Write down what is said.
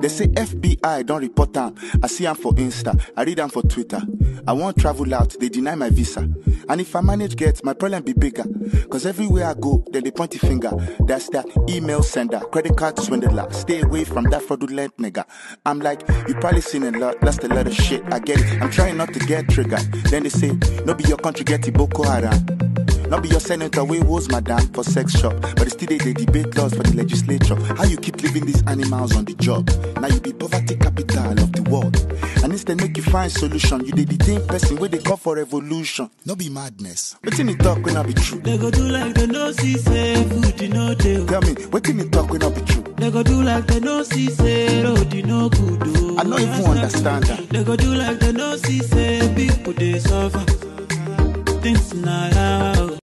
They say FBI don't report them. I see them for Insta, I read them for Twitter. I won't travel out, they deny my visa. And if I manage get, my problem be bigger. Cause everywhere I go, then they point a finger. That's that email sender, credit card swindler. Stay away from that fraudulent nigga. I'm like, you probably seen a lot, lost a lot of shit. I get it, I'm trying not to get triggered. Then they say, no be your country get the Boko Haram. Not be your senator, we was madam for sex shop. But still they debate laws for the legislature. How you keep leaving these animals on the job? Now you be poverty capital of the world. And instead make you find solution. You the thing person where they call for revolution. No be madness. What in the talk when I be true? They go do like they no see say food you know they. Tell me, what in the talk when I be true? They go do like they no see say road you know good do. I don't even understand that. They go do like they no see say people they suffer. Things not out.